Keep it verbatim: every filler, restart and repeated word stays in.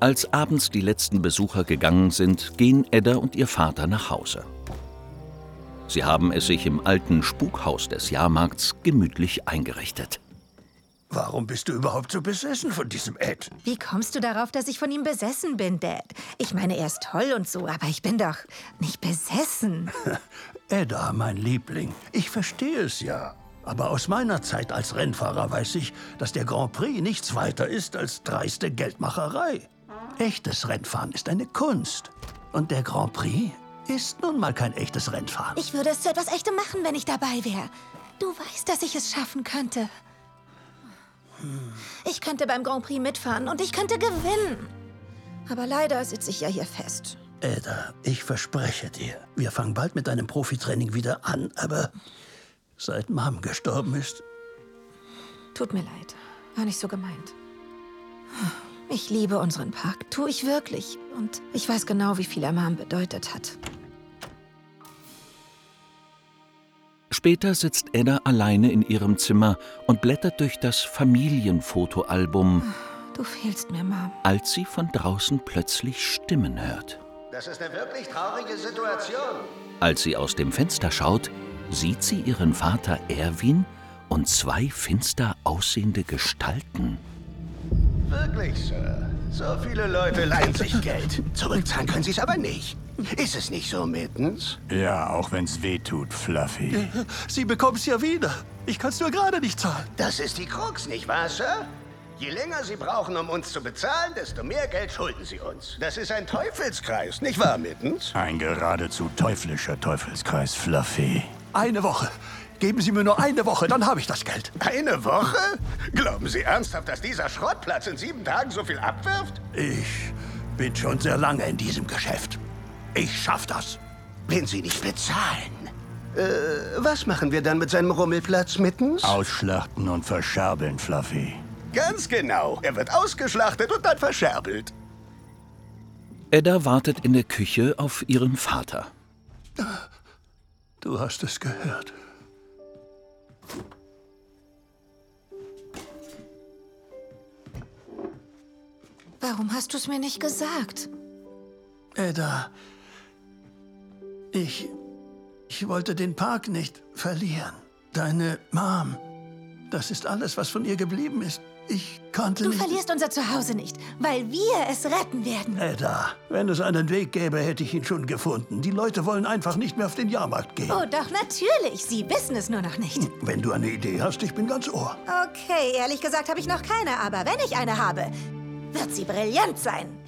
Als abends die letzten Besucher gegangen sind, gehen Edda und ihr Vater nach Hause. Sie haben es sich im alten Spukhaus des Jahrmarkts gemütlich eingerichtet. Warum bist du überhaupt so besessen von diesem Ed? Wie kommst du darauf, dass ich von ihm besessen bin, Dad? Ich meine, er ist toll und so, aber ich bin doch nicht besessen. Edda, mein Liebling, ich verstehe es ja. Aber aus meiner Zeit als Rennfahrer weiß ich, dass der Grand Prix nichts weiter ist als dreiste Geldmacherei. Echtes Rennfahren ist eine Kunst. Und der Grand Prix ist nun mal kein echtes Rennfahren. Ich würde es zu etwas Echtem machen, wenn ich dabei wäre. Du weißt, dass ich es schaffen könnte. Ich könnte beim Grand Prix mitfahren und ich könnte gewinnen. Aber leider sitze ich ja hier fest. Edda, ich verspreche dir, wir fangen bald mit deinem Profitraining wieder an, aber seit Mom gestorben ist... Tut mir leid, war nicht so gemeint. Ich liebe unseren Park, tue ich wirklich. Und ich weiß genau, wie viel er Mom bedeutet hat. Später sitzt Edda alleine in ihrem Zimmer und blättert durch das Familienfotoalbum, Du fehlst mir, Mom. als sie von draußen plötzlich Stimmen hört. Das ist eine wirklich traurige Situation. Als sie aus dem Fenster schaut, sieht sie ihren Vater Erwin und zwei finster aussehende Gestalten. Wirklich, Sir. So viele Leute leihen sich Geld. Zurückzahlen können sie es aber nicht. Ist es nicht so, Mittens? Ja, auch wenn's weh tut, Fluffy. Sie bekommen's ja wieder. Ich kann's nur gerade nicht zahlen. Das ist die Krux, nicht wahr, Sir? Je länger Sie brauchen, um uns zu bezahlen, desto mehr Geld schulden Sie uns. Das ist ein Teufelskreis, nicht wahr, Mittens? Ein geradezu teuflischer Teufelskreis, Fluffy. Eine Woche. Geben Sie mir nur eine Woche, dann habe ich das Geld. Eine Woche? Glauben Sie ernsthaft, dass dieser Schrottplatz in sieben Tagen so viel abwirft? Ich bin schon sehr lange in diesem Geschäft. Ich schaff das. Wenn Sie nicht bezahlen. Äh, was machen wir dann mit seinem Rummelplatz, Mittens? Ausschlachten und verscherbeln, Fluffy. Ganz genau. Er wird ausgeschlachtet und dann verscherbelt. Edda wartet in der Küche auf ihren Vater. Du hast es gehört. Warum hast du es mir nicht gesagt? Edda, ich... Ich wollte den Park nicht verlieren. Deine Mom, das ist alles, was von ihr geblieben ist. Ich konnte Du nicht... verlierst unser Zuhause nicht, weil wir es retten werden. Edda, wenn es einen Weg gäbe, hätte ich ihn schon gefunden. Die Leute wollen einfach nicht mehr auf den Jahrmarkt gehen. Oh, doch, natürlich. Sie wissen es nur noch nicht. Wenn du eine Idee hast, ich bin ganz Ohr. Okay, ehrlich gesagt habe ich noch keine, aber wenn ich eine habe, wird sie brillant sein.